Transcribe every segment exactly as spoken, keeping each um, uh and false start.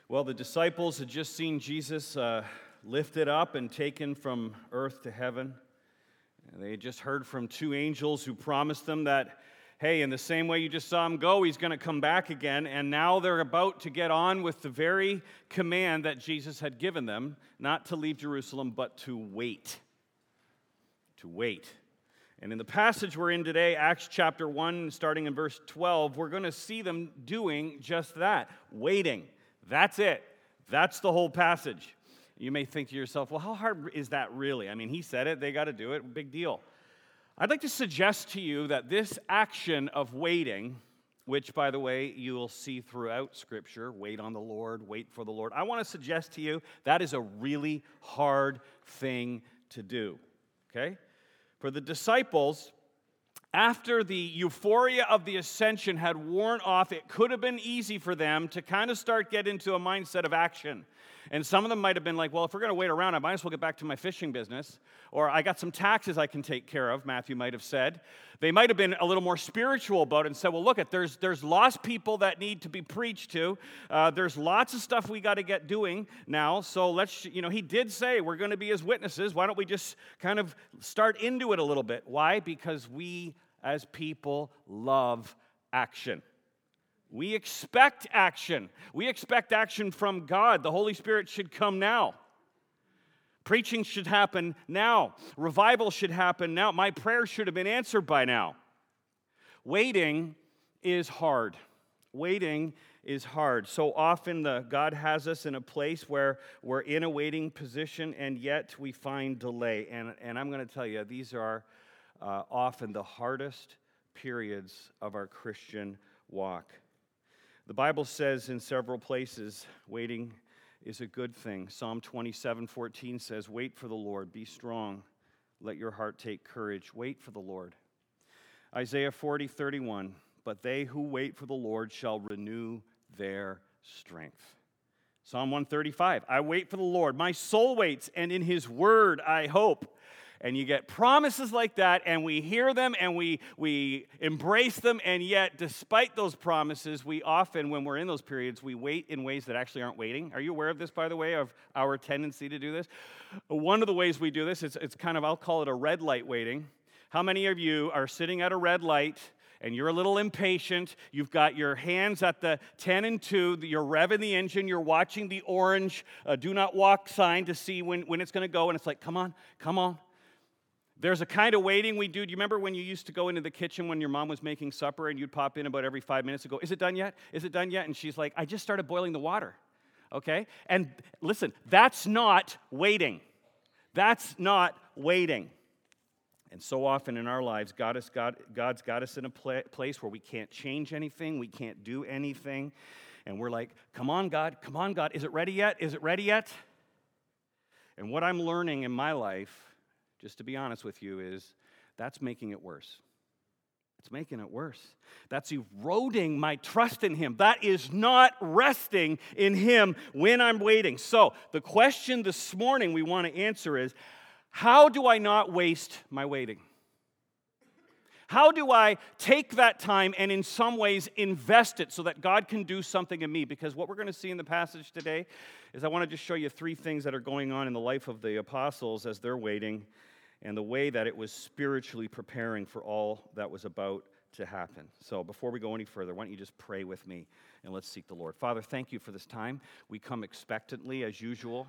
Well, the disciples had just seen Jesus uh, lifted up and taken from earth to heaven. And they had just heard from two angels who promised them that, hey, in the same way you just saw him go, he's going to come back again. And now they're about to get on with the very command that Jesus had given them, not to leave Jerusalem, but to wait. To wait. And in the passage we're in today, Acts chapter one, starting in verse twelve, we're going to see them doing just that, waiting. That's it. That's the whole passage. You may think to yourself, well, how hard is that really? I mean, he said it, they got to do it, big deal. I'd like to suggest to you that this action of waiting, which, by the way, you will see throughout Scripture, wait on the Lord, wait for the Lord. I want to suggest to you that is a really hard thing to do, okay? For the disciples, after the euphoria of the ascension had worn off, it could have been easy for them to kind of start get into a mindset of action. And some of them might have been like, well, if we're going to wait around, I might as well get back to my fishing business. Or I got some taxes I can take care of, Matthew might have said. They might have been a little more spiritual about it and said, well, look, there's, there's lost people that need to be preached to. Uh, there's lots of stuff we got to get doing now. So let's, you know, he did say we're going to be his witnesses. Why don't we just kind of start into it a little bit? Why? Because we as people love action. We expect action. We expect action from God. The Holy Spirit should come now. Preaching should happen now. Revival should happen now. My prayer should have been answered by now. Waiting is hard. Waiting is hard. So often the, God has us in a place where we're in a waiting position, and yet we find delay. And, and I'm going to tell you, these are uh, often the hardest periods of our Christian walk. The Bible says in several places, waiting is a good thing. Psalm twenty-seven fourteen says, wait for the Lord, be strong, let your heart take courage. Wait for the Lord. Isaiah forty thirty-one, but they who wait for the Lord shall renew their strength. Psalm one thirty-five, I wait for the Lord, my soul waits, and in his word I hope. And you get promises like that, and we hear them, and we, we embrace them, and yet, despite those promises, we often, when we're in those periods, we wait in ways that actually aren't waiting. Are you aware of this, by the way, of our tendency to do this? One of the ways we do this, it's, it's kind of, I'll call it a red light waiting. How many of you are sitting at a red light, and you're a little impatient, you've got your hands at the ten and two, you're revving the engine, you're watching the orange uh, do not walk sign to see when, when it's going to go, and it's like, come on, come on. There's a kind of waiting we do. Do you remember when you used to go into the kitchen when your mom was making supper and you'd pop in about every five minutes and go, is it done yet? Is it done yet? And she's like, I just started boiling the water. Okay? And listen, that's not waiting. That's not waiting. And so often in our lives, God has got, God's got us in a pla- place where we can't change anything, we can't do anything. And we're like, come on, God, come on, God, is it ready yet? Is it ready yet? And what I'm learning in my life, just to be honest with you, is that's making it worse. It's making it worse. That's eroding my trust in him. That is not resting in him when I'm waiting. So the question this morning we want to answer is, how do I not waste my waiting? How do I take that time and in some ways invest it so that God can do something in me? Because what we're going to see in the passage today is I want to just show you three things that are going on in the life of the apostles as they're waiting, and the way that it was spiritually preparing for all that was about to happen. So before we go any further, why don't you just pray with me, and let's seek the Lord. Father, thank you for this time. We come expectantly, as usual.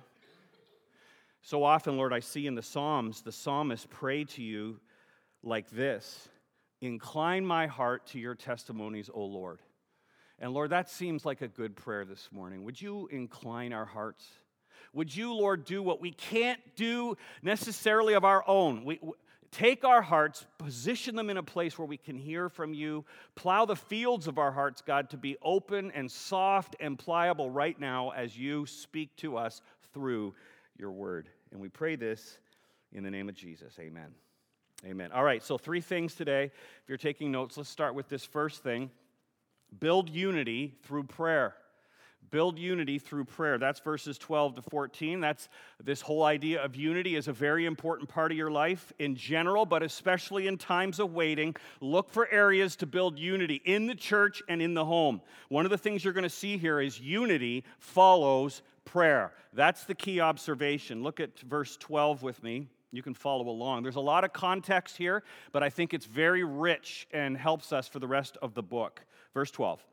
So often, Lord, I see in the Psalms, the psalmist pray to you like this, incline my heart to your testimonies, O Lord. And Lord, that seems like a good prayer this morning. Would you incline our hearts? Would you, Lord, do what we can't do necessarily of our own? We, we, take our hearts, position them in a place where we can hear from you, plow the fields of our hearts, God, to be open and soft and pliable right now as you speak to us through your word. And we pray this in the name of Jesus. Amen. Amen. All right, so three things today. If you're taking notes, let's start with this first thing. Build unity through prayer. build unity through prayer. That's verses twelve to fourteen. That's this whole idea of unity is a very important part of your life in general, but especially in times of waiting. Look for areas to build unity in the church and in the home. One of the things you're going to see here is unity follows prayer. That's the key observation. Look at verse twelve with me. You can follow along. There's a lot of context here, but I think it's very rich and helps us for the rest of the book. Verse twelve.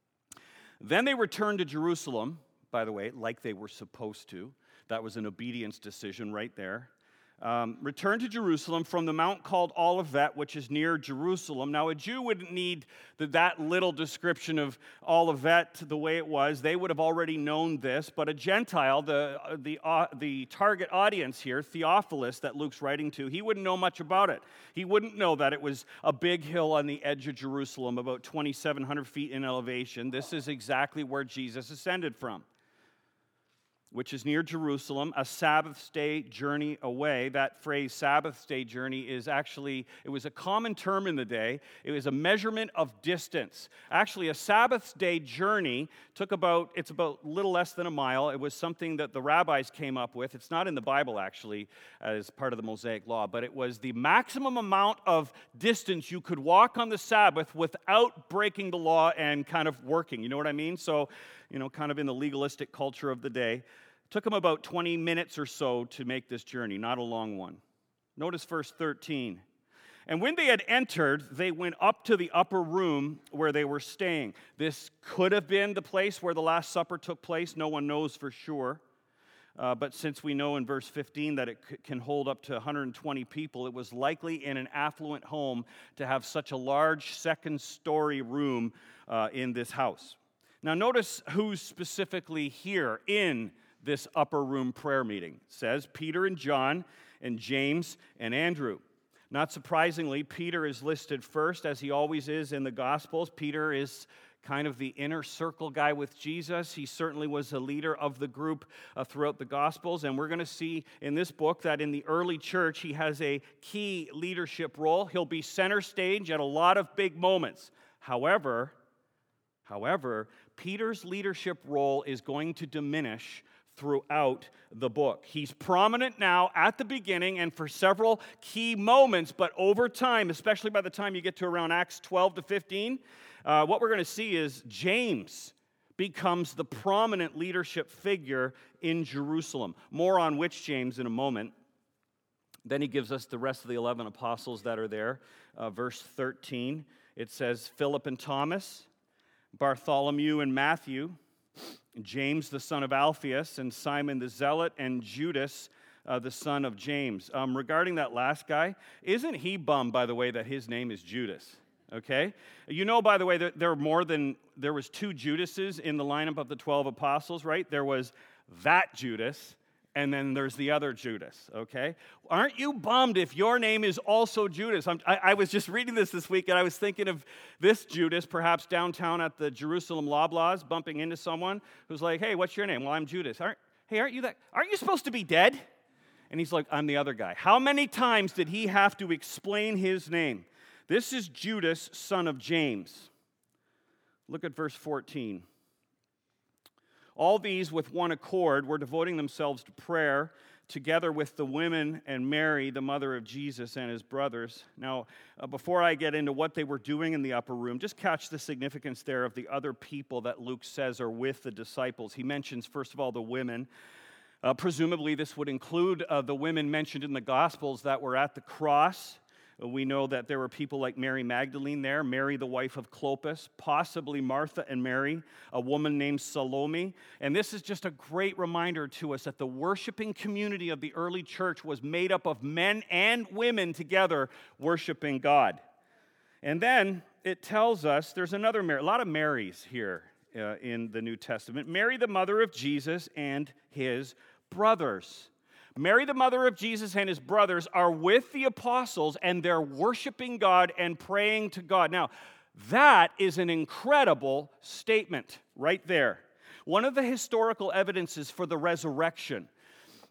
Then they returned to Jerusalem, by the way, like they were supposed to. That was an obedience decision right there. Um, returned to Jerusalem from the mount called Olivet, which is near Jerusalem. Now, a Jew wouldn't need the, that little description of Olivet the way it was. They would have already known this. But a Gentile, the, the, uh, the target audience here, Theophilus, that Luke's writing to, he wouldn't know much about it. He wouldn't know that it was a big hill on the edge of Jerusalem, about twenty-seven hundred feet in elevation. This is exactly where Jesus ascended from, which is near Jerusalem, a Sabbath day journey away. That phrase, Sabbath day journey, is actually, it was a common term in the day. It was a measurement of distance. Actually, a Sabbath day journey took about, it's about a little less than a mile. It was something that the rabbis came up with. It's not in the Bible, actually, as part of the Mosaic Law, but it was the maximum amount of distance you could walk on the Sabbath without breaking the law and kind of working. You know what I mean? So, you know, kind of in the legalistic culture of the day. Took them about twenty minutes or so to make this journey, not a long one. Notice verse thirteen. And when they had entered, they went up to the upper room where they were staying. This could have been the place where the Last Supper took place. No one knows for sure. Uh, but since we know in verse fifteen that it c- can hold up to one hundred twenty people, it was likely in an affluent home to have such a large second-story room uh, in this house. Now notice who's specifically here in this upper room prayer meeting. It says Peter and John and James and Andrew. Not surprisingly, Peter is listed first, as he always is in the Gospels. Peter is kind of the inner circle guy with Jesus. He certainly was a leader of the group uh, throughout the Gospels, and we're going to see in this book that in the early church, he has a key leadership role. He'll be center stage at a lot of big moments. However, however, Peter's leadership role is going to diminish throughout the book. He's prominent now at the beginning and for several key moments, but over time, especially by the time you get to around Acts twelve to fifteen, uh, what we're going to see is James becomes the prominent leadership figure in Jerusalem. More on which James in a moment. Then he gives us the rest of the eleven apostles that are there. Uh, verse thirteen, it says Philip and Thomas, Bartholomew and Matthew, James the son of Alphaeus, and Simon the Zealot, and Judas uh, the son of James. Um, regarding that last guy, isn't he bummed, by the way, that his name is Judas? Okay? You know, by the way, that there were more than, there was two Judases in the lineup of the twelve apostles, right? There was that Judas, and then there's the other Judas, okay? Aren't you bummed if your name is also Judas? I'm, I, I was just reading this this week, and I was thinking of this Judas, perhaps downtown at the Jerusalem Loblaws, bumping into someone who's like, hey, what's your name? Well, I'm Judas. Aren't, hey, aren't you that? Aren't you supposed to be dead? And he's like, I'm the other guy. How many times did he have to explain his name? This is Judas, son of James. Look at verse fourteen. All these, with one accord, were devoting themselves to prayer, together with the women and Mary, the mother of Jesus, and his brothers. Now, uh, before I get into what they were doing in the upper room, just catch the significance there of the other people that Luke says are with the disciples. He mentions, first of all, the women. Uh, presumably, this would include uh, the women mentioned in the Gospels that were at the cross. We know that there were people like Mary Magdalene there, Mary the wife of Clopas, possibly Martha and Mary, a woman named Salome. And this is just a great reminder to us that the worshiping community of the early church was made up of men and women together worshiping God. And then it tells us there's another Mary, a lot of Marys here uh, in the New Testament. Mary, the mother of Jesus, and his brothers. Mary, the mother of Jesus, and his brothers are with the apostles, and they're worshiping God and praying to God. Now, that is an incredible statement right there. One of the historical evidences for the resurrection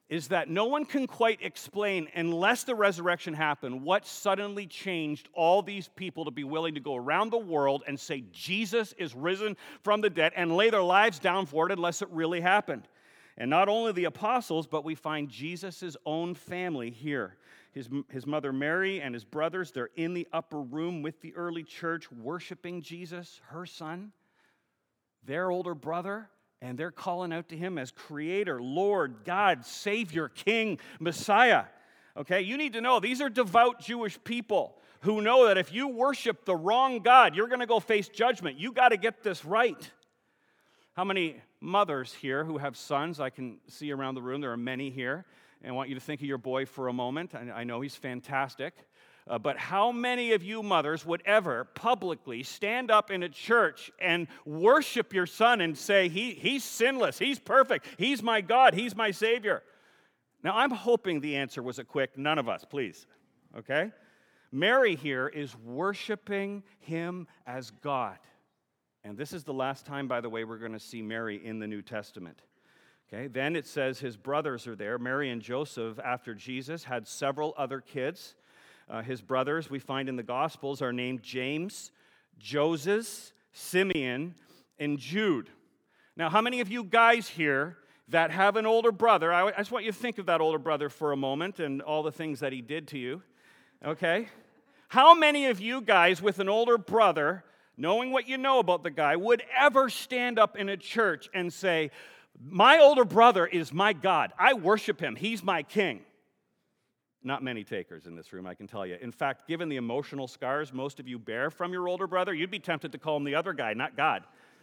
is that no one can quite explain, unless the resurrection happened, what suddenly changed all these people to be willing to go around the world and say Jesus is risen from the dead and lay their lives down for it unless it really happened. And not only the apostles, but we find Jesus' own family here. His, his mother Mary and his brothers, they're in the upper room with the early church worshiping Jesus, her son, their older brother. And they're calling out to him as Creator, Lord, God, Savior, King, Messiah. Okay, you need to know these are devout Jewish people who know that if you worship the wrong God, you're going to go face judgment. You got to get this right. How many mothers here who have sons? I can see around the room there are many here. And I want you to think of your boy for a moment. I know he's fantastic. Uh, but how many of you mothers would ever publicly stand up in a church and worship your son and say, he, he's sinless, he's perfect, he's my God, he's my Savior? Now, I'm hoping the answer was a quick, none of us, please, okay? Mary here is worshiping him as God. And this is the last time, by the way, we're going to see Mary in the New Testament. Okay, then it says his brothers are there. Mary and Joseph, after Jesus, had several other kids. Uh, his brothers, we find in the Gospels, are named James, Joseph, Simeon, and Jude. Now, how many of you guys here that have an older brother, I, I just want you to think of that older brother for a moment and all the things that he did to you, okay? How many of you guys with an older brother, knowing what you know about the guy, would ever stand up in a church and say, my older brother is my God, I worship him, he's my king? Not many takers in this room, I can tell you. In fact, given the emotional scars most of you bear from your older brother, you'd be tempted to call him the other guy, not God.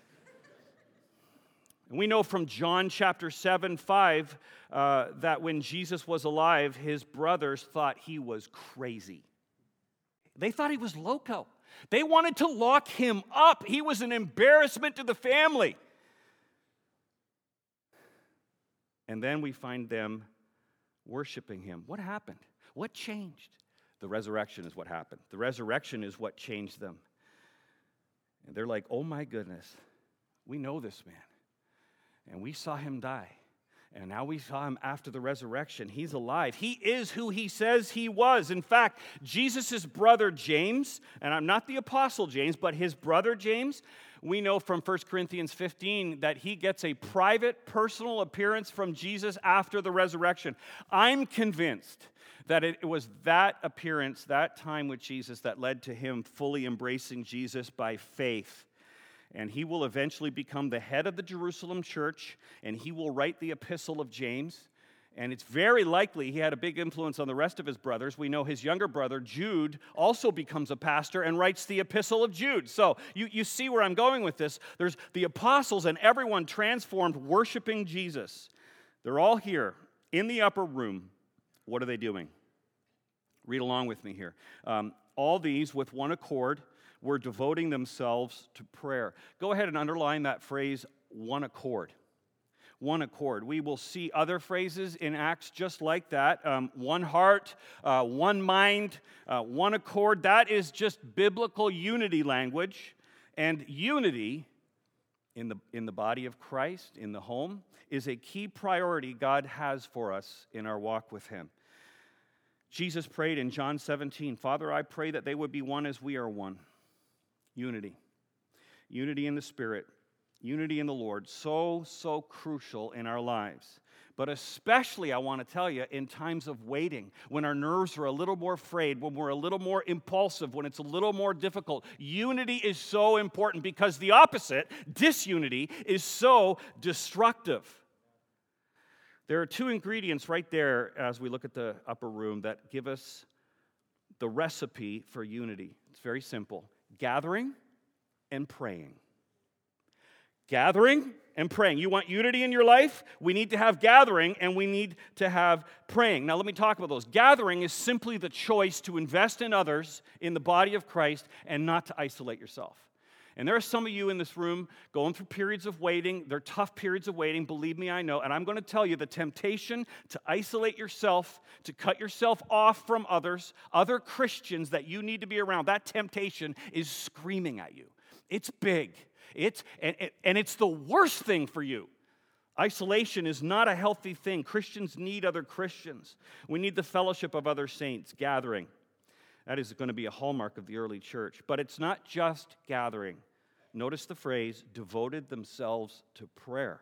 And we know from John chapter seven, five, uh, that when Jesus was alive, his brothers thought he was crazy. They thought he was loco. They wanted to lock him up. He was an embarrassment to the family. And then we find them worshiping him. What happened? What changed? The resurrection is what happened. The resurrection is what changed them. And they're like, oh my goodness, we know this man. And we saw him die. And now we saw him after the resurrection. He's alive. He is who he says he was. In fact, Jesus' brother James, and I'm not the apostle James, but his brother James, we know from First Corinthians fifteen that he gets a private, personal appearance from Jesus after the resurrection. I'm convinced that it was that appearance, that time with Jesus, that led to him fully embracing Jesus by faith. And he will eventually become the head of the Jerusalem church, and he will write the epistle of James. And it's very likely he had a big influence on the rest of his brothers. We know his younger brother, Jude, also becomes a pastor and writes the epistle of Jude. So you, you see where I'm going with this. There's the apostles and everyone transformed, worshiping Jesus. They're all here in the upper room. What are they doing? Read along with me here. Um, all these with one accord were devoting themselves to prayer. Go ahead and underline that phrase, one accord. One accord. We will see other phrases in Acts just like that. Um, one heart, uh, one mind, uh, one accord. That is just biblical unity language. And unity in the, in the body of Christ, in the home, is a key priority God has for us in our walk with him. Jesus prayed in John seventeen, Father, I pray that they would be one as we are one. Unity. Unity in the Spirit. Unity in the Lord. So, so crucial in our lives. But especially, I want to tell you, in times of waiting, when our nerves are a little more frayed, when we're a little more impulsive, when it's a little more difficult, unity is so important because the opposite, disunity, is so destructive. There are two ingredients right there as we look at the upper room that give us the recipe for unity. It's very simple. Gathering and praying. Gathering and praying. You want unity in your life? We need to have gathering and we need to have praying. Now let me talk about those. Gathering is simply the choice to invest in others in the body of Christ and not to isolate yourself. And there are some of you in this room going through periods of waiting. They're tough periods of waiting, believe me, I know. And I'm going to tell you the temptation to isolate yourself, to cut yourself off from others, other Christians that you need to be around, that temptation is screaming at you. It's big. It's and, and it's the worst thing for you. Isolation is not a healthy thing. Christians need other Christians. We need the fellowship of other saints, gathering. That is going to be a hallmark of the early church. But it's not just gathering. Notice the phrase, devoted themselves to prayer.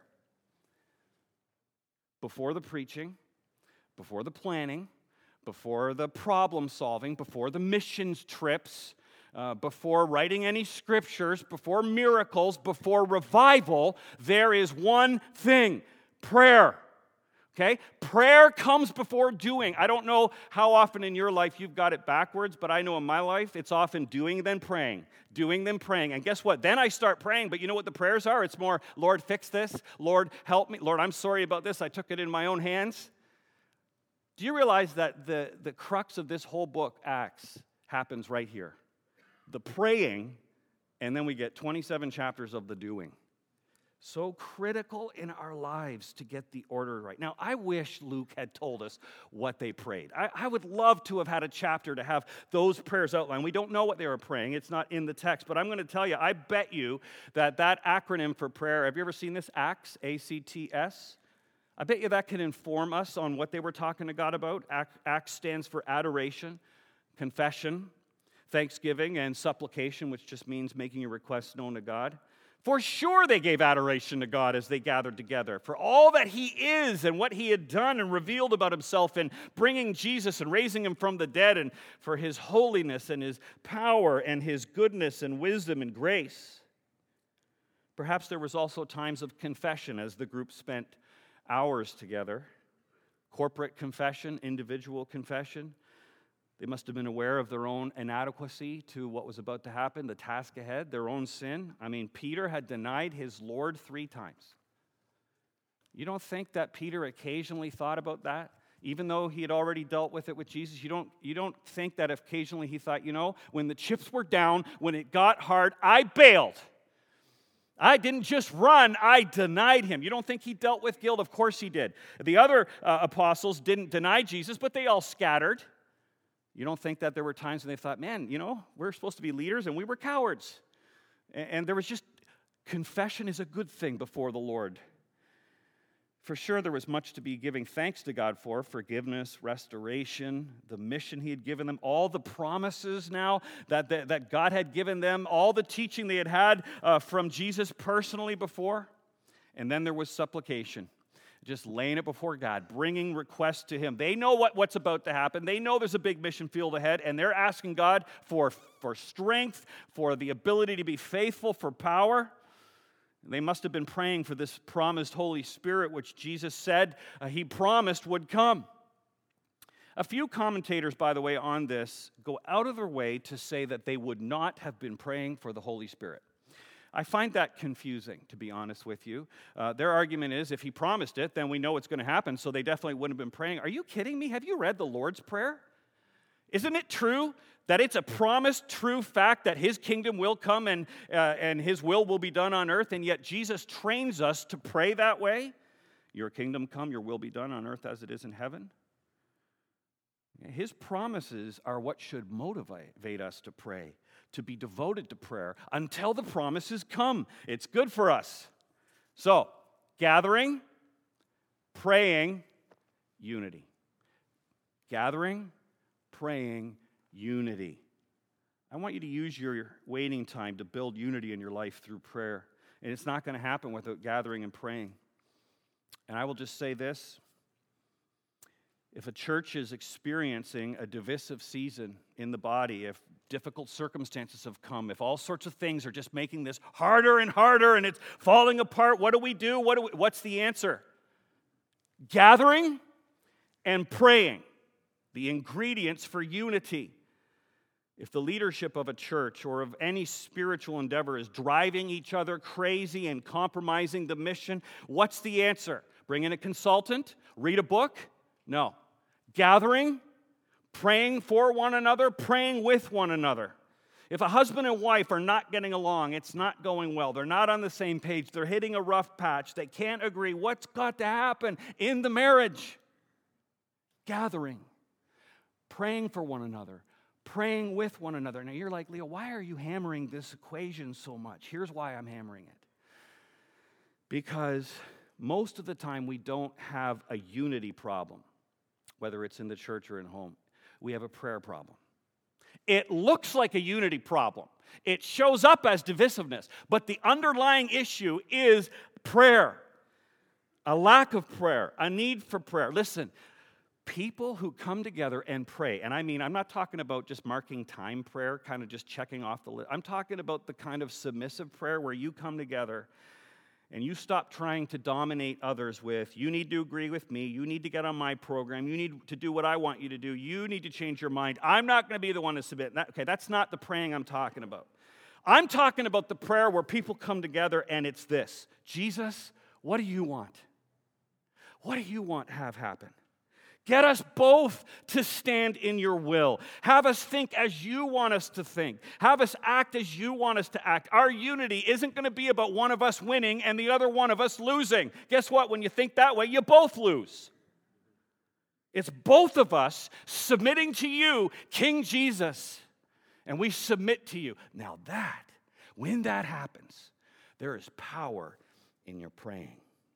Before the preaching, before the planning, before the problem solving, before the missions trips, uh, before writing any scriptures, before miracles, before revival, there is one thing, prayer. Okay? Prayer comes before doing. I don't know how often in your life you've got it backwards, but I know in my life it's often doing then praying. Doing then praying. And guess what? Then I start praying, but you know what the prayers are? It's more, Lord, fix this. Lord, help me. Lord, I'm sorry about this. I took it in my own hands. Do you realize that the, the crux of this whole book, Acts, happens right here? The praying, and then we get twenty-seven chapters of the doing. So critical in our lives to get the order right. Now, I wish Luke had told us what they prayed. I, I would love to have had a chapter to have those prayers outlined. We don't know what they were praying. It's not in the text. But I'm going to tell you, I bet you that that acronym for prayer, have you ever seen this? ACTS, A C T S? I bet you that can inform us on what they were talking to God about. ACTS stands for adoration, confession, thanksgiving, and supplication, which just means making your requests known to God. For sure they gave adoration to God as they gathered together for all that he is and what he had done and revealed about himself in bringing Jesus and raising him from the dead, and for his holiness and his power and his goodness and wisdom and grace. Perhaps there was also times of confession as the group spent hours together. Corporate confession, individual confession. They must have been aware of their own inadequacy to what was about to happen, the task ahead, their own sin. I mean, Peter had denied his Lord three times. You don't think that Peter occasionally thought about that? Even though he had already dealt with it with Jesus, you don't, you don't think that occasionally he thought, you know, when the chips were down, when it got hard, I bailed. I didn't just run, I denied him. You don't think he dealt with guilt? Of course he did. The other uh, apostles didn't deny Jesus, but they all scattered. You don't think that there were times when they thought, man, you know, we're supposed to be leaders and we were cowards. And, and there was just, confession is a good thing before the Lord. For sure, there was much to be giving thanks to God for, forgiveness, restoration, the mission he had given them, all the promises now that, that, that God had given them, all the teaching they had had uh, from Jesus personally before. And then there was supplication. Just laying it before God, bringing requests to him. They know what, what's about to happen. They know there's a big mission field ahead, and they're asking God for, for strength, for the ability to be faithful, for power. They must have been praying for this promised Holy Spirit, which Jesus said uh, he promised would come. A few commentators, by the way, on this go out of their way to say that they would not have been praying for the Holy Spirit. I find that confusing, to be honest with you. Uh, their argument is, if he promised it, then we know it's going to happen, so they definitely wouldn't have been praying. Are you kidding me? Have you read the Lord's Prayer? Isn't it true that it's a promised, true fact that his kingdom will come and, uh, and his will will be done on earth, and yet Jesus trains us to pray that way? Your kingdom come, your will be done on earth as it is in heaven. His promises are what should motivate us to pray, to be devoted to prayer until the promises come. It's good for us. So, gathering, praying, unity. Gathering, praying, unity. I want you to use your waiting time to build unity in your life through prayer. And it's not going to happen without gathering and praying. And I will just say this. If a church is experiencing a divisive season in the body, if difficult circumstances have come, if all sorts of things are just making this harder and harder and it's falling apart, what do we do? What do we, what's the answer? Gathering and praying, the ingredients for unity. If the leadership of a church or of any spiritual endeavor is driving each other crazy and compromising the mission, what's the answer? Bring in a consultant? Read a book? No. Gathering, praying for one another, praying with one another. If a husband and wife are not getting along, it's not going well. They're not on the same page. They're hitting a rough patch. They can't agree. What's got to happen in the marriage? Gathering, praying for one another, praying with one another. Now you're like, Leo, why are you hammering this equation so much? Here's why I'm hammering it. Because most of the time we don't have a unity problem, whether it's in the church or in home. We have a prayer problem. It looks like a unity problem. It shows up as divisiveness, but the underlying issue is prayer. A lack of prayer, a need for prayer. Listen, people who come together and pray, and I mean, I'm not talking about just marking time prayer, kind of just checking off the list. I'm talking about the kind of submissive prayer where you come together and you stop trying to dominate others with, you need to agree with me, you need to get on my program, you need to do what I want you to do, you need to change your mind. I'm not going to be the one to submit. That, okay, that's not the praying I'm talking about. I'm talking about the prayer where people come together and it's this: Jesus, what do you want? What do you want to have happen? Get us both to stand in your will. Have us think as you want us to think. Have us act as you want us to act. Our unity isn't going to be about one of us winning and the other one of us losing. Guess what? When you think that way, you both lose. It's both of us submitting to you, King Jesus, and we submit to you. Now that, when that happens, there is power in your praying.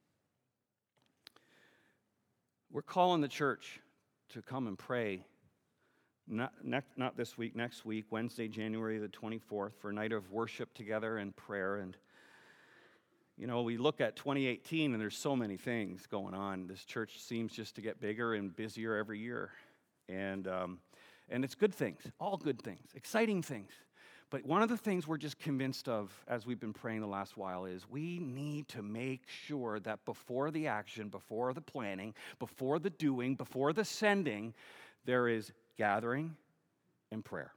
We're calling the church to come and pray, not, not, not this week, next week, Wednesday, January the twenty-fourth, for a night of worship together and prayer. And, you know, we look at twenty eighteen, and there's so many things going on. This church seems just to get bigger and busier every year. And, um, and it's good things, all good things, exciting things. But one of the things we're just convinced of as we've been praying the last while is we need to make sure that before the action, before the planning, before the doing, before the sending, there is gathering and prayer.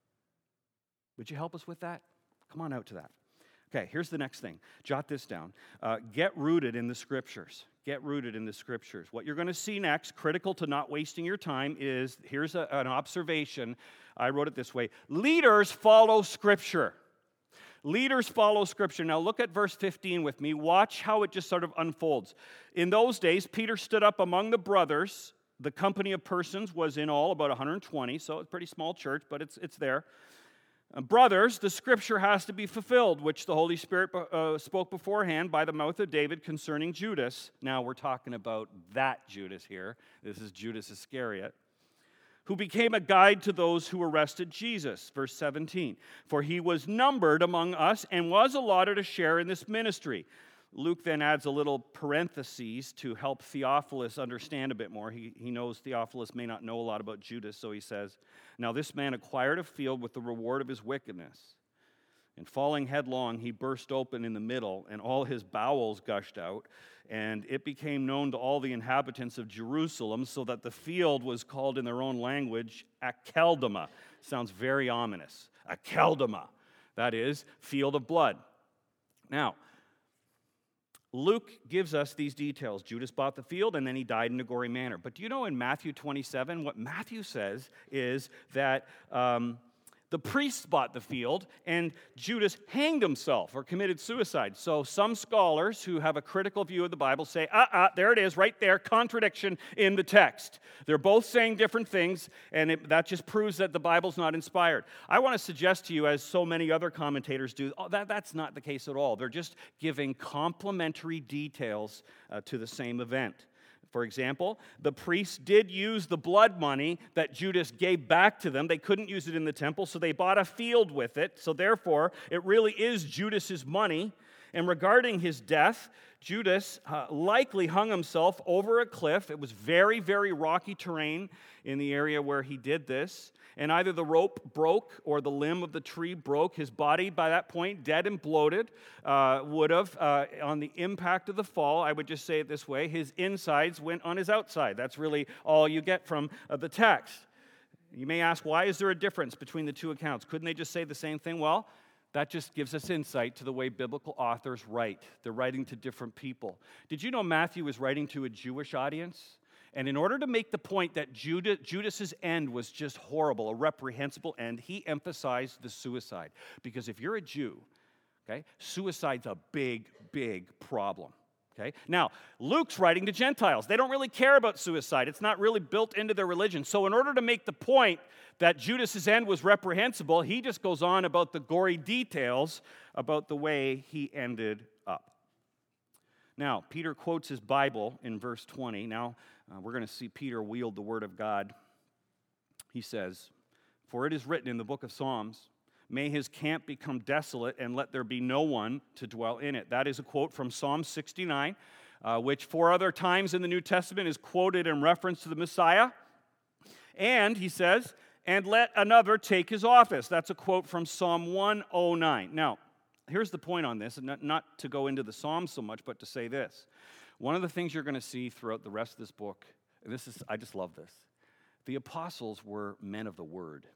Would you help us with that? Come on out to that. Okay, here's the next thing. Jot this down. Uh, get rooted in the Scriptures. Get rooted in the Scriptures. What you're going to see next, critical to not wasting your time, is here's a, an observation. I wrote it this way. Leaders follow Scripture. Leaders follow Scripture. Now look at verse fifteen with me. Watch how it just sort of unfolds. In those days, Peter stood up among the brothers. The company of persons was in all about one hundred twenty, so it's a pretty small church, but it's, it's there. Uh, Brothers, the Scripture has to be fulfilled, which the Holy Spirit uh, spoke beforehand by the mouth of David concerning Judas. Now we're talking about that Judas here. This is Judas Iscariot, who became a guide to those who arrested Jesus. Verse seventeen, for he was numbered among us and was allotted a share in this ministry. Luke then adds a little parenthesis to help Theophilus understand a bit more. He, he knows Theophilus may not know a lot about Judas, so he says, now this man acquired a field with the reward of his wickedness. And falling headlong, he burst open in the middle, and all his bowels gushed out, and it became known to all the inhabitants of Jerusalem, so that the field was called in their own language Akeldama. Sounds very ominous. Akeldama. That is, field of blood. Now, Luke gives us these details. Judas bought the field, and then he died in a gory manner. But do you know in Matthew twenty-seven, what Matthew says is that um, the priests bought the field, and Judas hanged himself or committed suicide. So some scholars who have a critical view of the Bible say, uh-uh, there it is, right there, contradiction in the text. They're both saying different things, and it, that just proves that the Bible's not inspired. I want to suggest to you, as so many other commentators do, oh, that, that's not the case at all. They're just giving complementary details uh, to the same event. For example, the priests did use the blood money that Judas gave back to them. They couldn't use it in the temple, so they bought a field with it. So therefore, it really is Judas's money. And regarding his death, Judas uh, likely hung himself over a cliff. It was very, very rocky terrain in the area where he did this. And either the rope broke or the limb of the tree broke. His body, by that point, dead and bloated, uh, would have, uh, on the impact of the fall, I would just say it this way, his insides went on his outside. That's really all you get from uh, the text. You may ask, why is there a difference between the two accounts? Couldn't they just say the same thing? Well, that just gives us insight to the way biblical authors write. They're writing to different people. Did you know Matthew is writing to a Jewish audience? And in order to make the point that Judas, Judas's end was just horrible, a reprehensible end, he emphasized the suicide. Because if you're a Jew, okay, suicide's a big, big problem. Okay? Now, Luke's writing to Gentiles. They don't really care about suicide. It's not really built into their religion. So in order to make the point that Judas's end was reprehensible, he just goes on about the gory details about the way he ended up. Now, Peter quotes his Bible in verse twenty. Now, uh, we're going to see Peter wield the word of God. He says, "For it is written in the book of Psalms, may his camp become desolate, and let there be no one to dwell in it." That is a quote from Psalm sixty-nine, uh, which four other times in the New Testament is quoted in reference to the Messiah. And he says, "And let another take his office." That's a quote from Psalm one oh nine. Now, here's the point on this, and not, not to go into the Psalms so much, but to say this. One of the things you're going to see throughout the rest of this book, and this is, I just love this, the apostles were men of the Word.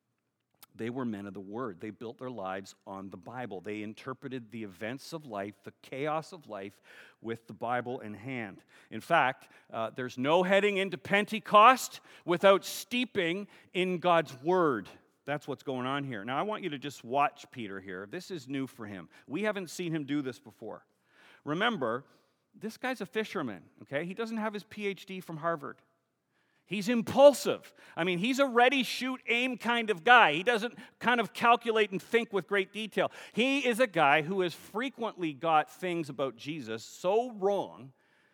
They were men of the Word. They built their lives on the Bible. They interpreted the events of life, the chaos of life, with the Bible in hand. In fact, uh, there's no heading into Pentecost without steeping in God's Word. That's what's going on here. Now, I want you to just watch Peter here. This is new for him. We haven't seen him do this before. Remember, this guy's a fisherman, okay? He doesn't have his P H D from Harvard. He's impulsive. I mean, he's a ready, shoot, aim kind of guy. He doesn't kind of calculate and think with great detail. He is a guy who has frequently got things about Jesus so wrong.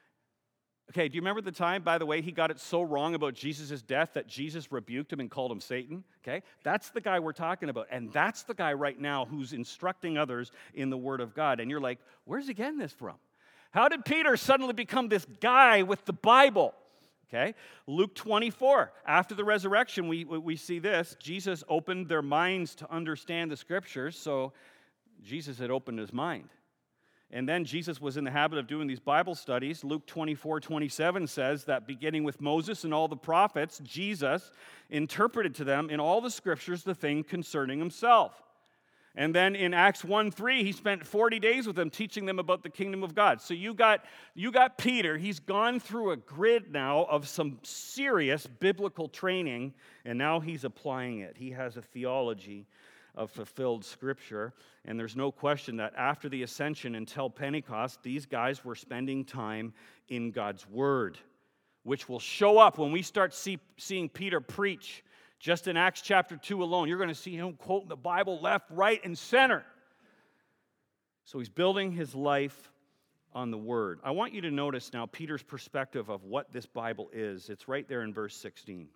Okay, do you remember the time, by the way, he got it so wrong about Jesus' death that Jesus rebuked him and called him Satan? Okay, that's the guy we're talking about. And that's the guy right now who's instructing others in the Word of God. And you're like, where's he getting this from? How did Peter suddenly become this guy with the Bible? Okay, Luke twenty-four, after the resurrection, we, we see this. Jesus opened their minds to understand the Scriptures, so Jesus had opened his mind. And then Jesus was in the habit of doing these Bible studies. Luke twenty-four twenty-seven says that beginning with Moses and all the prophets, Jesus interpreted to them in all the Scriptures the thing concerning himself. And then in Acts one three, he spent forty days with them teaching them about the kingdom of God. So you got, you got Peter. He's gone through a grid now of some serious biblical training, and now he's applying it. He has a theology of fulfilled Scripture. And there's no question that after the ascension until Pentecost, these guys were spending time in God's Word, which will show up when we start see, seeing Peter preach. Just in Acts chapter two alone, you're going to see him quoting the Bible left, right, and center. So he's building his life on the Word. I want you to notice now Peter's perspective of what this Bible is. It's right there in verse sixteen.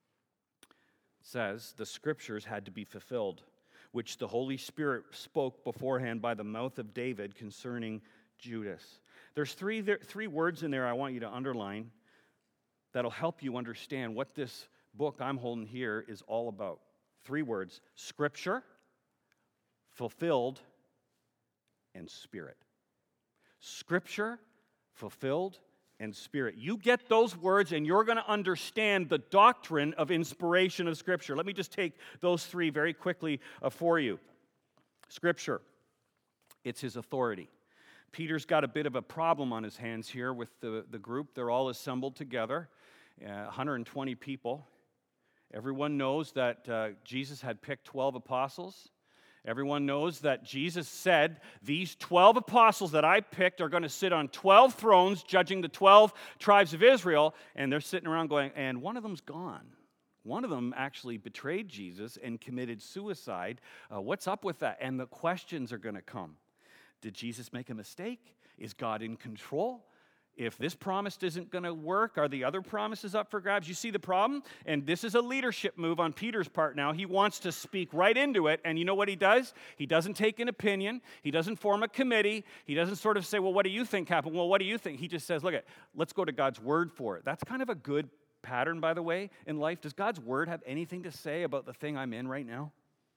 It says, the Scriptures had to be fulfilled, which the Holy Spirit spoke beforehand by the mouth of David concerning Judas. There's three, there, three words in there I want you to underline that'll help you understand what this book I'm holding here is all about. Three words: Scripture, fulfilled, and Spirit. Scripture, fulfilled, and Spirit. You get those words and you're going to understand the doctrine of inspiration of Scripture. Let me just take those three very quickly uh, for you. Scripture, it's his authority. Peter's got a bit of a problem on his hands here with the, the group. They're all assembled together, uh, one hundred twenty people. Everyone knows that uh, Jesus had picked twelve apostles. Everyone knows that Jesus said, these twelve apostles that I picked are going to sit on twelve thrones judging the twelve tribes of Israel. And they're sitting around going, and one of them's gone. One of them actually betrayed Jesus and committed suicide. Uh, what's up with that? And the questions are going to come. Did Jesus make a mistake? Is God in control? If this promise isn't going to work, are the other promises up for grabs? You see the problem? And this is a leadership move on Peter's part now. He wants to speak right into it, and you know what he does? He doesn't take an opinion. He doesn't form a committee. He doesn't sort of say, well, what do you think happened? Well, what do you think? He just says, look, let's go to God's Word for it. That's kind of a good pattern, by the way, in life. Does God's Word have anything to say about the thing I'm in right now?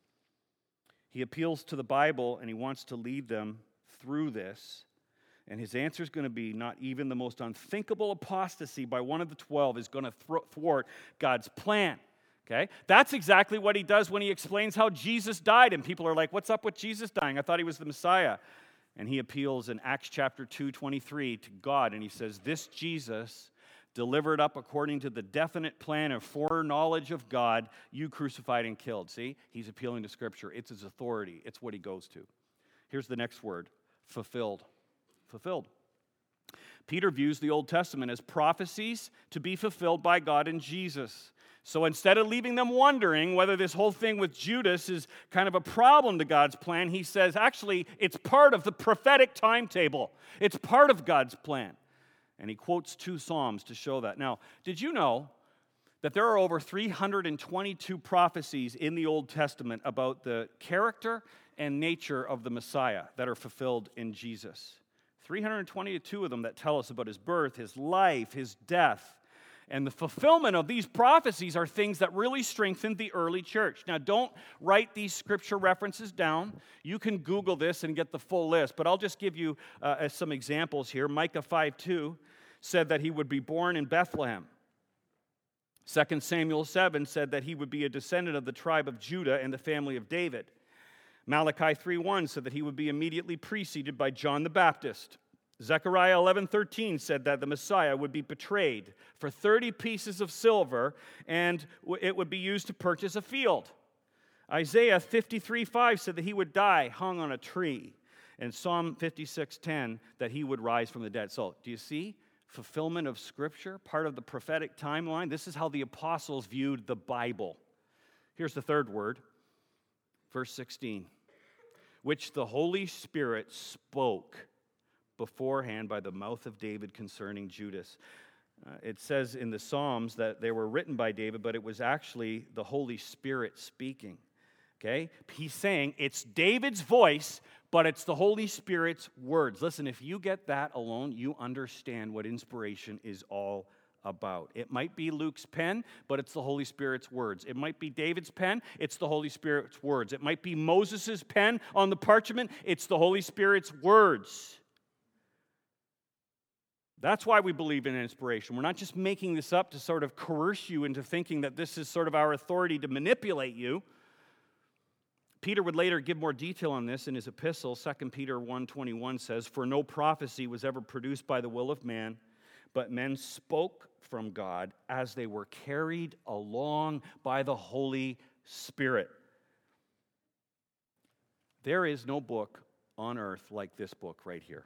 He appeals to the Bible, and he wants to lead them through this. And his answer is going to be not even the most unthinkable apostasy by one of the twelve is going to thwart God's plan. Okay? That's exactly what he does when he explains how Jesus died. And people are like, what's up with Jesus dying? I thought he was the Messiah. And he appeals in Acts chapter two, twenty-three to God. And he says, this Jesus, delivered up according to the definite plan of foreknowledge of God, you crucified and killed. See? He's appealing to Scripture. It's his authority. It's what he goes to. Here's the next word: fulfilled. Fulfilled. Peter views the Old Testament as prophecies to be fulfilled by God in Jesus. So instead of leaving them wondering whether this whole thing with Judas is kind of a problem to God's plan, he says, actually, it's part of the prophetic timetable. It's part of God's plan. And he quotes two Psalms to show that. Now, did you know that there are over three hundred twenty-two prophecies in the Old Testament about the character and nature of the Messiah that are fulfilled in Jesus? three hundred twenty-two of them that tell us about his birth, his life, his death. And the fulfillment of these prophecies are things that really strengthened the early church. Now, don't write these scripture references down. You can Google this and get the full list, but I'll just give you uh, some examples here. Micah five two said that he would be born in Bethlehem. Second Samuel seven said that he would be a descendant of the tribe of Judah and the family of David. Malachi three one said that he would be immediately preceded by John the Baptist. Zechariah eleven thirteen said that the Messiah would be betrayed for thirty pieces of silver, and it would be used to purchase a field. Isaiah fifty-three five said that he would die hung on a tree. And Psalm fifty-six ten that he would rise from the dead. So, do you see? Fulfillment of Scripture, part of the prophetic timeline. This is how the apostles viewed the Bible. Here's the third word, verse sixteen, which the Holy Spirit spoke beforehand by the mouth of David concerning Judas. Uh, it says in the Psalms that they were written by David, but it was actually the Holy Spirit speaking. Okay? He's saying it's David's voice, but it's the Holy Spirit's words. Listen, if you get that alone, you understand what inspiration is all about. It might be Luke's pen, but it's the Holy Spirit's words. It might be David's pen, it's the Holy Spirit's words. It might be Moses' pen on the parchment, it's the Holy Spirit's words. That's why we believe in inspiration. We're not just making this up to sort of coerce you into thinking that this is sort of our authority to manipulate you. Peter would later give more detail on this in his epistle. Second Peter one twenty-one says, "For no prophecy was ever produced by the will of man, but men spoke from God as they were carried along by the Holy Spirit." There is no book on earth like this book right here.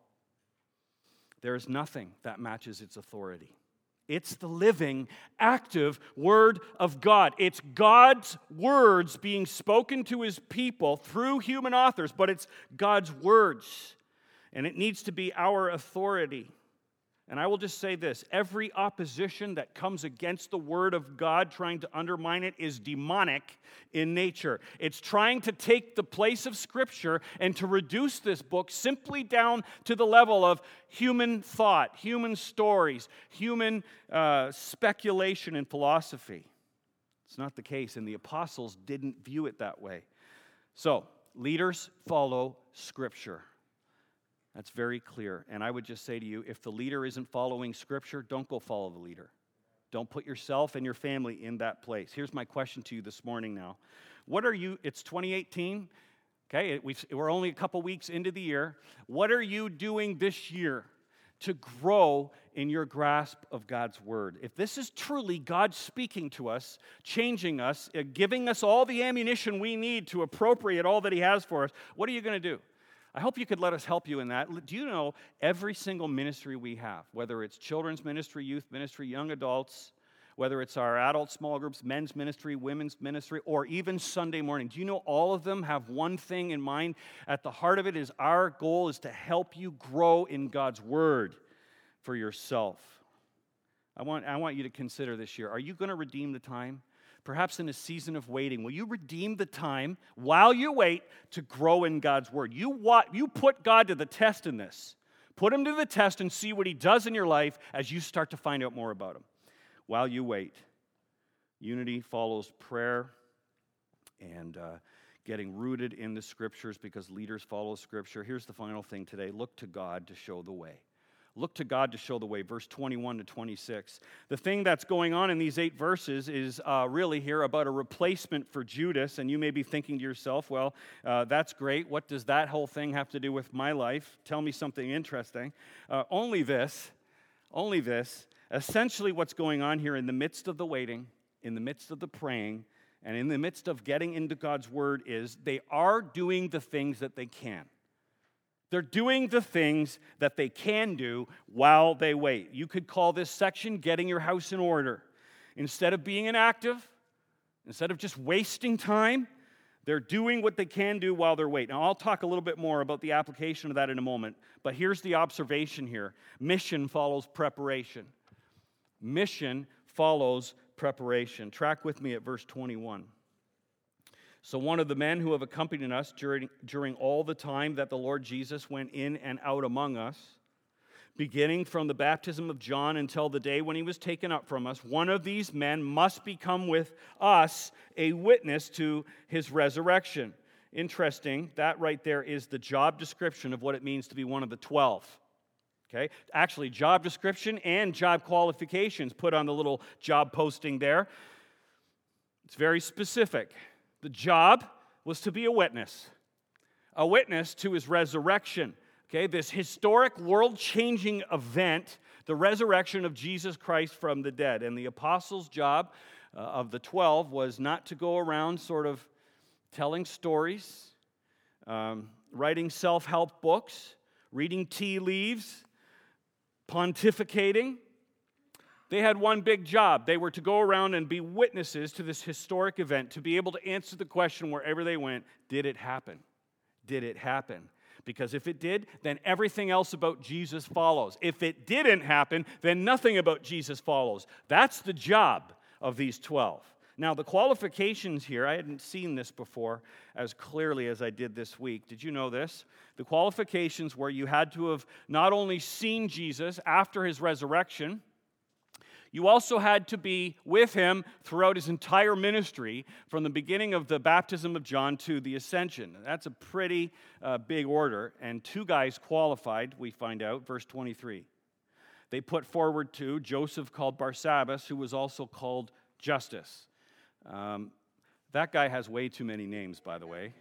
There is nothing that matches its authority. It's the living, active Word of God. It's God's words being spoken to His people through human authors, but it's God's words, and it needs to be our authority. And I will just say this, every opposition that comes against the Word of God, trying to undermine it, is demonic in nature. It's trying to take the place of Scripture and to reduce this book simply down to the level of human thought, human stories, human uh, speculation and philosophy. It's not the case, and the apostles didn't view it that way. So, leaders follow Scripture. That's very clear. And I would just say to you, if the leader isn't following Scripture, don't go follow the leader. Don't put yourself and your family in that place. Here's my question to you this morning now. What are you, it's twenty eighteen, okay, we've, we're only a couple weeks into the year. What are you doing this year to grow in your grasp of God's Word? If this is truly God speaking to us, changing us, uh, giving us all the ammunition we need to appropriate all that He has for us, what are you going to do? I hope you could let us help you in that. Do you know every single ministry we have, whether it's children's ministry, youth ministry, young adults, whether it's our adult small groups, men's ministry, women's ministry, or even Sunday morning, do you know all of them have one thing in mind? At the heart of it is our goal is to help you grow in God's Word for yourself. I want, I want you to consider this year, are you going to redeem the time? Perhaps in a season of waiting, will you redeem the time while you wait to grow in God's Word? You, wa- you put God to the test in this. Put Him to the test and see what He does in your life as you start to find out more about Him. While you wait, unity follows prayer and uh, getting rooted in the Scriptures because leaders follow Scripture. Here's the final thing today. Look to God to show the way. Look to God to show the way, verse twenty-one to twenty-six. The thing that's going on in these eight verses is uh, really here about a replacement for Judas, and you may be thinking to yourself, well, uh, that's great. What does that whole thing have to do with my life? Tell me something interesting. Uh, only this, only this. Essentially what's going on here in the midst of the waiting, in the midst of the praying, and in the midst of getting into God's Word is they are doing the things that they can. They're doing the things that they can do while they wait. You could call this section getting your house in order. instead of being inactive, instead of just wasting time, they're doing what they can do while they're waiting. Now, I'll talk a little bit more about the application of that in a moment, but here's the observation here. Mission follows preparation. Mission follows preparation. Track with me at verse twenty-one. So one of the men who have accompanied us during, during all the time that the Lord Jesus went in and out among us, beginning from the baptism of John until the day when he was taken up from us, one of these men must become with us a witness to his resurrection. Interesting, that right there is the job description of what it means to be one of the twelve. Okay? Actually, job description and job qualifications put on the little job posting there. It's very specific. The job was to be a witness, a witness to his resurrection. Okay, this historic, world-changing event, the resurrection of Jesus Christ from the dead. And the apostles' job uh, of the twelve was not to go around sort of telling stories, um, writing self-help books, reading tea leaves, pontificating. They had one big job. They were to go around and be witnesses to this historic event, to be able to answer the question wherever they went, did it happen? Did it happen? Because if it did, then everything else about Jesus follows. If it didn't happen, then nothing about Jesus follows. That's the job of these twelve. Now, the qualifications here, I hadn't seen this before as clearly as I did this week. Did you know this? The qualifications were you had to have not only seen Jesus after his resurrection, you also had to be with him throughout his entire ministry, from the beginning of the baptism of John to the ascension. That's a pretty uh, big order, and two guys qualified, we find out, verse twenty-three. They put forward two, Joseph called Barsabbas, who was also called Justus. Um, that guy has way too many names, by the way.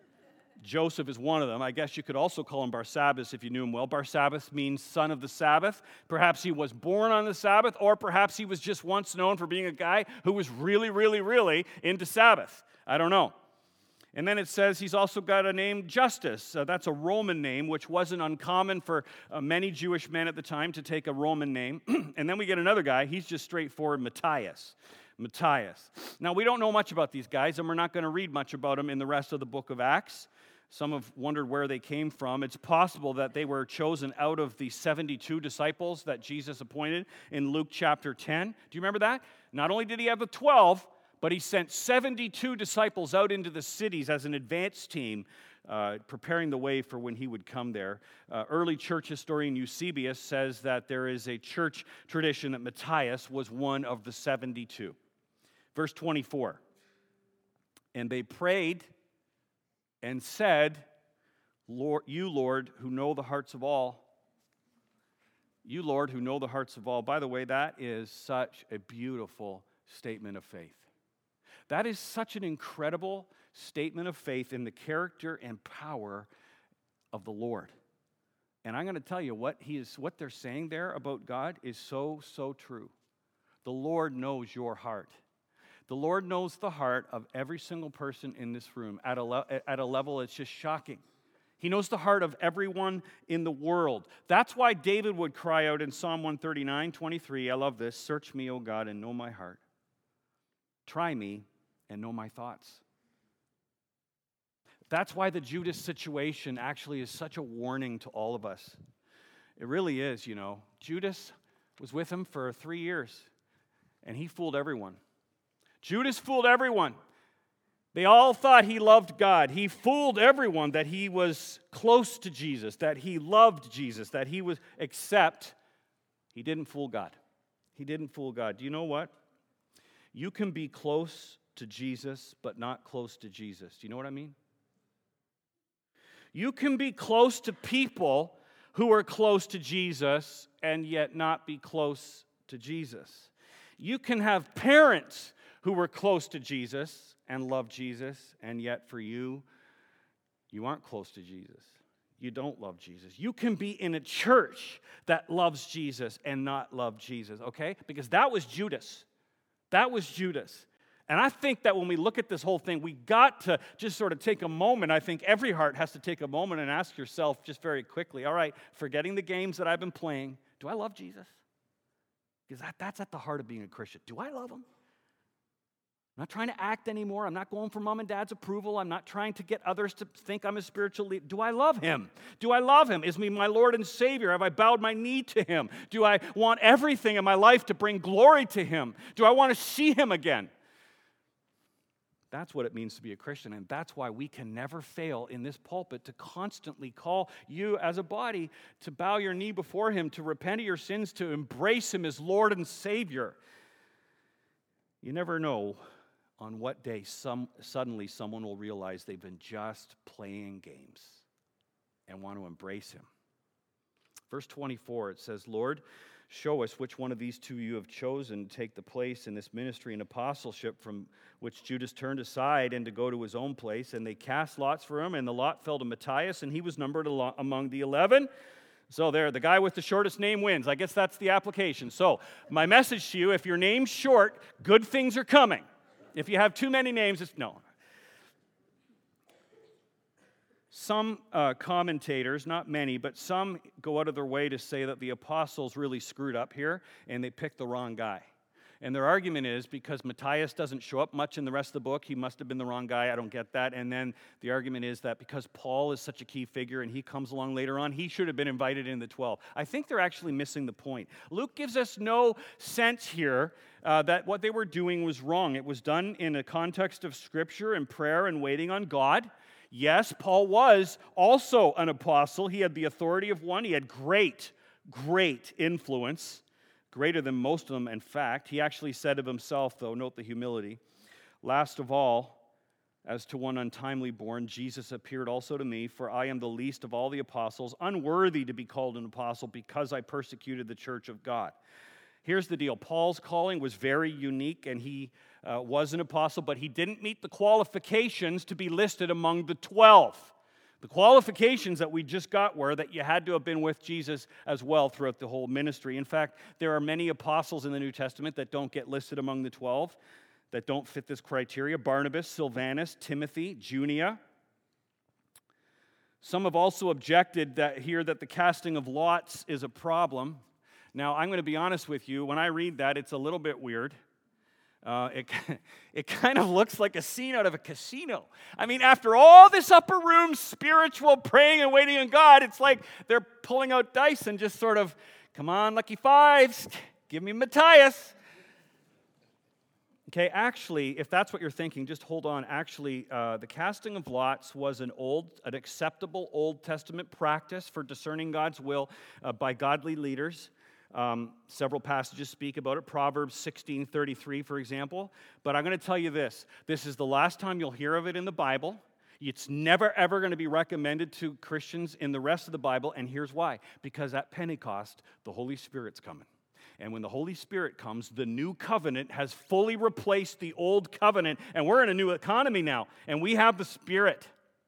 Joseph is one of them. I guess you could also call him Barsabbas if you knew him well. Barsabbas means son of the Sabbath. Perhaps he was born on the Sabbath, or perhaps he was just once known for being a guy who was really, really, really into Sabbath. I don't know. And then it says he's also got a name, Justus. Uh, that's a Roman name, which wasn't uncommon for uh, many Jewish men at the time to take a Roman name. And then we get another guy. He's just straightforward, Matthias. Matthias. Now, we don't know much about these guys, and we're not going to read much about them in the rest of the book of Acts. Some have wondered where they came from. It's possible that they were chosen out of the seventy-two disciples that Jesus appointed in Luke chapter ten. Do you remember that? Not only did he have the twelve, but he sent seventy-two disciples out into the cities as an advance team, uh, preparing the way for when he would come there. Uh, early church historian Eusebius says that there is a church tradition that Matthias was one of the seventy-two. Verse twenty-four. And they prayed and said, Lord, you, Lord, who know the hearts of all. You, Lord, who know the hearts of all. By the way, that is such a beautiful statement of faith. That is such an incredible statement of faith in the character and power of the Lord. And I'm going to tell you what he is, what they're saying there about God is so, so true. The Lord knows your heart. The Lord knows the heart of every single person in this room at a, le- at a level it's just shocking. He knows the heart of everyone in the world. That's why David would cry out in Psalm one thirty-nine, twenty-three, I love this, search me, O God, and know my heart. Try me and know my thoughts. That's why the Judas situation actually is such a warning to all of us. It really is, you know. Judas was with him for three years, and he fooled everyone. Judas fooled everyone. They all thought he loved God. He fooled everyone that he was close to Jesus, that he loved Jesus, that he was, except he didn't fool God. He didn't fool God. Do you know what? You can be close to Jesus, but not close to Jesus. Do you know what I mean? You can be close to people who are close to Jesus and yet not be close to Jesus. You can have parents who were close to Jesus and love Jesus, and yet for you, you aren't close to Jesus. You don't love Jesus. You can be in a church that loves Jesus and not love Jesus, okay? Because that was Judas. That was Judas. And I think that when we look at this whole thing, we got to just sort of take a moment. I think every heart has to take a moment and ask yourself just very quickly, all right, forgetting the games that I've been playing, do I love Jesus? Because that, that's at the heart of being a Christian. Do I love him? I'm not trying to act anymore. I'm not going for mom and dad's approval. I'm not trying to get others to think I'm a spiritual leader. Do I love him? Do I love him? Is he my Lord and Savior? Have I bowed my knee to him? Do I want everything in my life to bring glory to him? Do I want to see him again? That's what it means to be a Christian, and that's why we can never fail in this pulpit to constantly call you as a body to bow your knee before him, to repent of your sins, to embrace him as Lord and Savior. You never know on what day some, suddenly someone will realize they've been just playing games and want to embrace him. Verse twenty-four, it says, Lord, show us which one of these two you have chosen to take the place in this ministry and apostleship from which Judas turned aside and to go to his own place. And they cast lots for him, and the lot fell to Matthias, and he was numbered among the eleven. So there, the guy with the shortest name wins. I guess that's the application. So my message to you, if your name's short, good things are coming. If you have too many names, it's no. Some uh, commentators, not many, but some go out of their way to say that the apostles really screwed up here and they picked the wrong guy. And their argument is because Matthias doesn't show up much in the rest of the book, he must have been the wrong guy. I don't get that. And then the argument is that because Paul is such a key figure and he comes along later on, he should have been invited in the twelve. I think they're actually missing the point. Luke gives us no sense here uh, that what they were doing was wrong. It was done in a context of Scripture and prayer and waiting on God. Yes, Paul was also an apostle. He had the authority of one. He had great, great influence. Greater than most of them, in fact. He actually said of himself, though, note the humility, last of all, as to one untimely born, Jesus appeared also to me, for I am the least of all the apostles, unworthy to be called an apostle because I persecuted the church of God. Here's the deal. Paul's calling was very unique, and he uh, was an apostle, but he didn't meet the qualifications to be listed among the twelve. The qualifications that we just got were that you had to have been with Jesus as well throughout the whole ministry. In fact, there are many apostles in the New Testament that don't get listed among the twelve, that don't fit this criteria. Barnabas, Silvanus, Timothy, Junia. Some have also objected that here that the casting of lots is a problem. Now, I'm going to be honest with you. When I read that, it's a little bit weird. Uh, it, it kind of looks like a scene out of a casino. I mean, after all this upper room spiritual praying and waiting on God, it's like they're pulling out dice and just sort of, come on, lucky fives, give me Matthias. Okay, actually, if that's what you're thinking, just hold on. Actually, uh, the casting of lots was an old, an acceptable Old Testament practice for discerning God's will uh, by godly leaders. Um, several passages speak about it. Proverbs sixteen thirty-three, for example. But I'm going to tell you this. This is the last time you'll hear of it in the Bible. It's never, ever going to be recommended to Christians in the rest of the Bible. And here's why. Because at Pentecost, the Holy Spirit's coming. And when the Holy Spirit comes, the new covenant has fully replaced the old covenant. And we're in a new economy now. And we have the Spirit.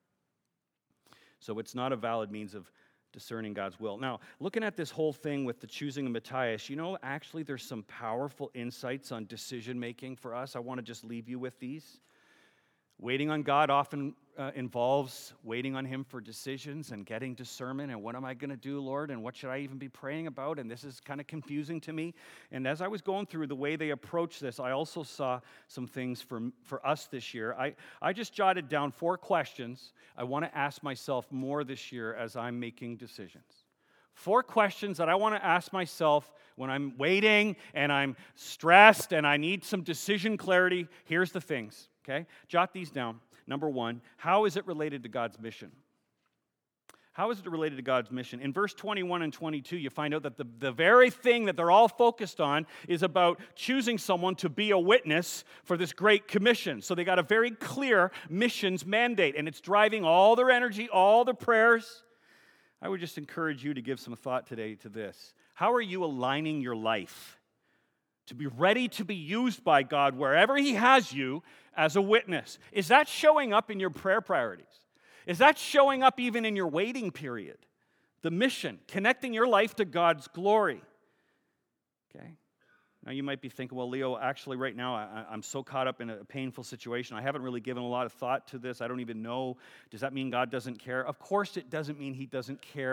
So it's not a valid means of discerning God's will. Now, looking at this whole thing with the choosing of Matthias, you know, actually there's some powerful insights on decision-making for us. I want to just leave you with these. Waiting on God often uh, involves waiting on him for decisions and getting discernment. And what am I going to do, Lord? And what should I even be praying about? And this is kind of confusing to me. And as I was going through the way they approach this, I also saw some things for, for us this year. I, I just jotted down four questions I want to ask myself more this year as I'm making decisions. Four questions that I want to ask myself when I'm waiting and I'm stressed and I need some decision clarity. Here's the things. Okay, jot these down. Number one, how is it related to God's mission? How is it related to God's mission? In verse twenty-one and twenty-two, you find out that the, the very thing that they're all focused on is about choosing someone to be a witness for this great commission. So they got a very clear missions mandate, and it's driving all their energy, all their prayers. I would just encourage you to give some thought today to this. How are you aligning your life to be ready to be used by God wherever he has you as a witness? Is that showing up in your prayer priorities? Is that showing up even in your waiting period? The mission, connecting your life to God's glory. Okay? Now you might be thinking, well, Leo, actually right now I, I'm so caught up in a painful situation. I haven't really given a lot of thought to this. I don't even know. Does that mean God doesn't care? Of course it doesn't mean he doesn't care.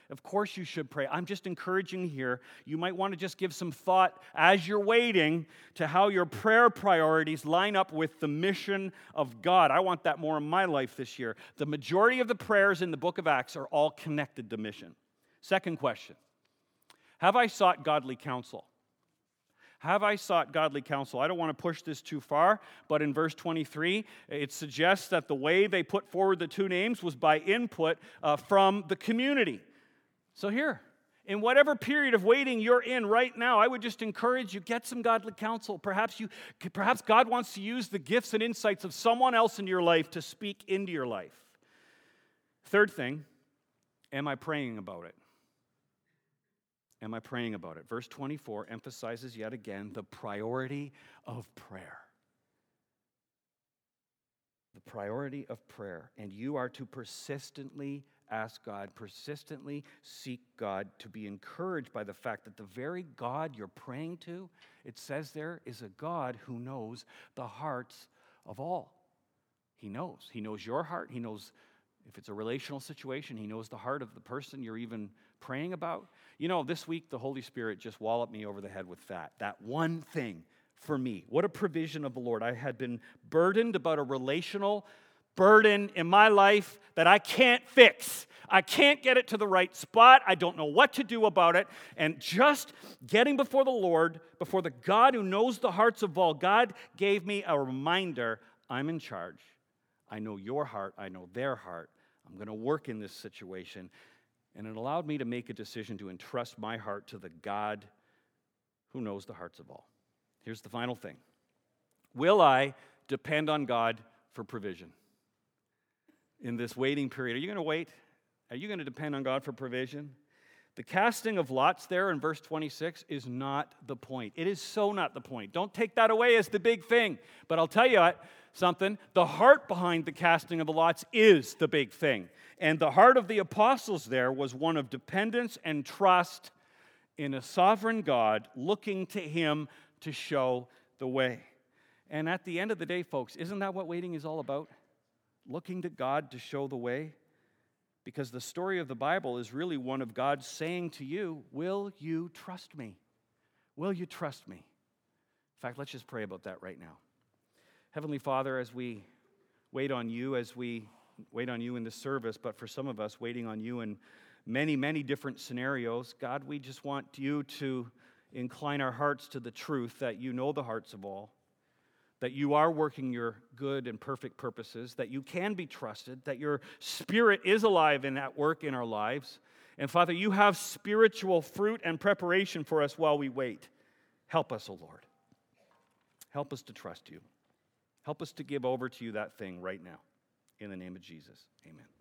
Of course you should pray. I'm just encouraging here. You might want to just give some thought as you're waiting to how your prayer priorities line up with the mission of God. I want that more in my life this year. The majority of the prayers in the book of Acts are all connected to mission. Second question, have I sought godly counsel? Have I sought godly counsel? I don't want to push this too far, but in verse twenty-three, it suggests that the way they put forward the two names was by input uh, from the community. So here, in whatever period of waiting you're in right now, I would just encourage you, get some godly counsel. Perhaps you, perhaps God wants to use the gifts and insights of someone else in your life to speak into your life. Third thing, am I praying about it? Am I praying about it? Verse twenty-four emphasizes yet again the priority of prayer. The priority of prayer. And you are to persistently ask God, persistently seek God, to be encouraged by the fact that the very God you're praying to, it says there, is a God who knows the hearts of all. He knows. He knows your heart. He knows if it's a relational situation. He knows the heart of the person you're even praying about. You know, this week the Holy Spirit just walloped me over the head with that. That one thing for me. What a provision of the Lord. I had been burdened about a relational burden in my life that I can't fix. I can't get it to the right spot. I don't know what to do about it. And just getting before the Lord, before the God who knows the hearts of all, God gave me a reminder, I'm in charge. I know your heart. I know their heart. I'm going to work in this situation. And it allowed me to make a decision to entrust my heart to the God who knows the hearts of all. Here's the final thing. Will I depend on God for provision? In this waiting period, are you going to wait? Are you going to depend on God for provision? The casting of lots there in verse twenty-six is not the point. It is so not the point. Don't take that away as the big thing. But I'll tell you something. The heart behind the casting of the lots is the big thing. And the heart of the apostles there was one of dependence and trust in a sovereign God, looking to him to show the way. And at the end of the day, folks, isn't that what waiting is all about? Looking to God to show the way? Because the story of the Bible is really one of God saying to you, will you trust me? Will you trust me? In fact, let's just pray about that right now. Heavenly Father, as we wait on you, as we wait on you in the service, but for some of us, waiting on you in many, many different scenarios, God, we just want you to incline our hearts to the truth that you know the hearts of all, that you are working your good and perfect purposes, that you can be trusted, that your Spirit is alive and at work in our lives. And Father, you have spiritual fruit and preparation for us while we wait. Help us, O Lord. Help us to trust you. Help us to give over to you that thing right now. In the name of Jesus, amen.